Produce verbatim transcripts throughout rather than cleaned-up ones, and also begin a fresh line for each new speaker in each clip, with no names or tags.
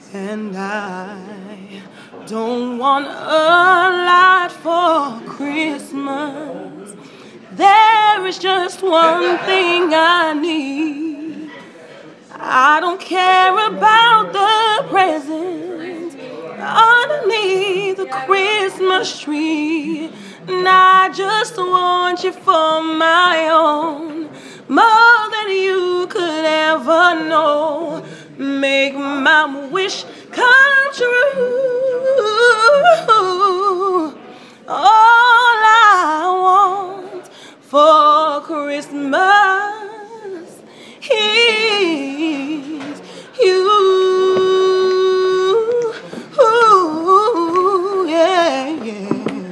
And I don't want a lot for Christmas. There is just one thing I need. I don't care about the presents underneath the Christmas tree. And I just want you for my own, more than you could ever know. Make my wish come true. All I want for Christmas is you. Ooh, yeah, yeah.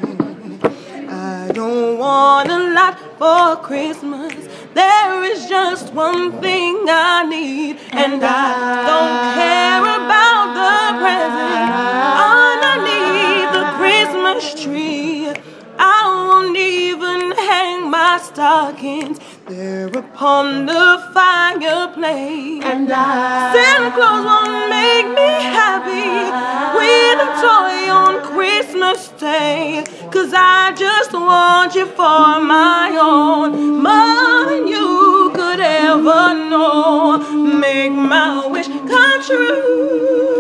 I don't want a lot for Christmas. There is just one thing I need, and I don't care about the present underneath the Christmas tree. I won't even hang my stockings there upon the fireplace. And I Santa Claus won't make me happy with a toy on Christmas Day, 'cause I just want you for my own, more than you could ever know. Make my wish come true.